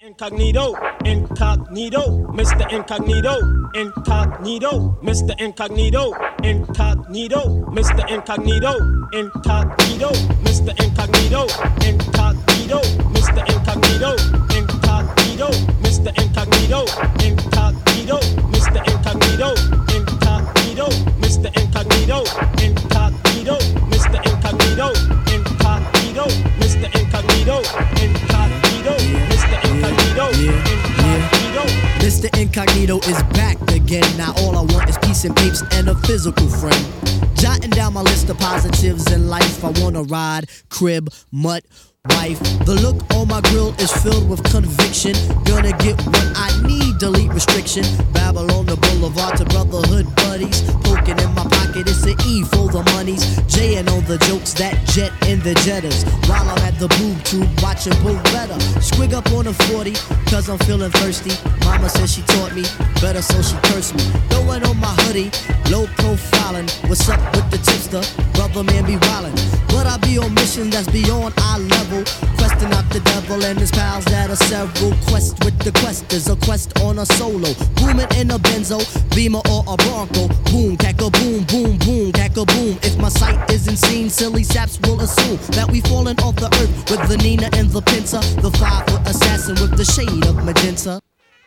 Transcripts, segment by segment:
Incognito, incognito, Mr. Incognito, incognito, Mr. Incognito, incognito, Mr. Incognito, incognito, Mr. Incognito, incognito, Mr. Incognito, incognito, Mr. Incognito, incognito, Mr. Incognito, incognito, Mr. Incognito, incognito, Mr. Incognito, incognito, Mr. Incognito, incognito, Mr. Incognito, incognito. Mr. Incognito is back again. Now all I want is peace and papes and a physical friend. Jotting down my list of positives in life. I want a ride, crib, mutt, wife. The look on my grill is filled with conviction. Gonna get what I need, delete restriction. Babylon the Boulevard to brotherhood buddies. Poking in my pocket, it's an E for the monies. J and all the jokes that jet in the jetters. While I'm at the boob tube watching Bull Better. Squig up on a 40, cause I'm feeling thirsty. Mama says she taught me, better so she cursed me. Throwing on my hoodie, low profiling. What's up with the tipster? Brother man be wildin'. But I be on mission that's beyond eye level. Questing out the devil and his pals that are several. Quest with the quest is a quest on a solo. Booming in a Benzo, Beamer or a Bronco. Boom, cack-a boom, boom, boom, cack-a boom. If my sight isn't seen, silly saps will assume that we falling off the earth with the Nina and the Pinta. The 5-foot assassin with the shade of magenta.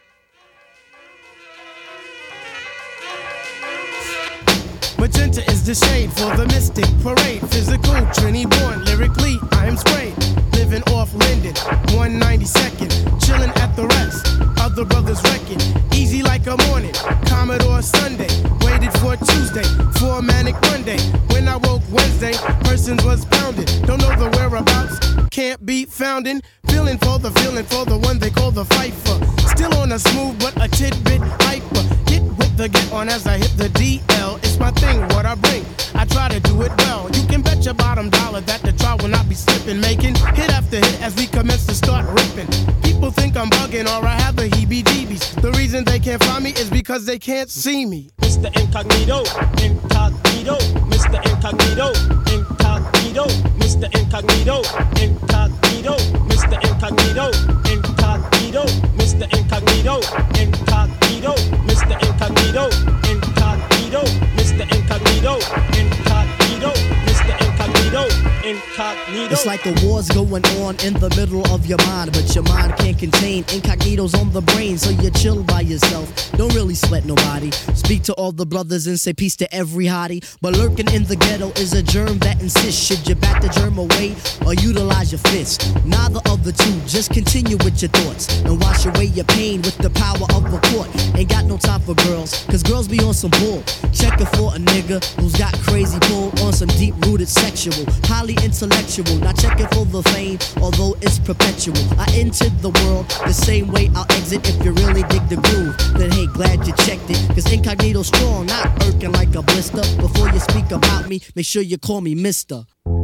Magenta is the shade for the mystic parade. Physical, Trini born, lyrically I am sprayed. Living off Linden, 192nd, chilling at the rest. Other brothers wrecking, easy like a morning. Commodore Sunday, waited for Tuesday, for a manic Monday. When I woke Wednesday, persons was pounding. Don't know the whereabouts, can't be foundin'. Feeling for the one they call the fifer. Still on a smooth but a tidbit hyper. Get with the get on as I hit the DL. It's my thing, what I bring. I try to do it well. You can bet your bottom dollar that the trial will not be slipping. Making hit after hit as we commence to start ripping. People think I'm bugging or I have the heebie-jeebies. The reason they can't find me is because they can't see me. Mr. Incognito, incognito, Mr. Incognito, incognito, Mr. Incognito, incognito, Mr. Incognito, incognito, Mr. Incognito, incognito, Mr. Incognito, incognito, Mr. Incognito, incognito, Mr. Incognito, incognito. It's like the war's going on in the middle of your mind, but your mind can't contain incognitos on the brain, so you chill by yourself. Don't really sweat nobody. Speak to all the brothers and say peace to every hottie. But lurking in the ghetto is a germ that insists. Should you bat the germ away or utilize your fist? Neither of the two, just continue with your thoughts and wash away your pain with the power of the court. Ain't got no time for girls, cause girls be on some bull. Checking for a nigga who's got crazy pull on some deep-rooted sexual, highly intellectual. Not checking for the fame, although it's perpetual. I entered the world the same way I'll exit. If you really dig the groove, then hey, glad you checked it. Cause incognito strong, not irking like a blister. Before you speak about me, make sure you call me mister.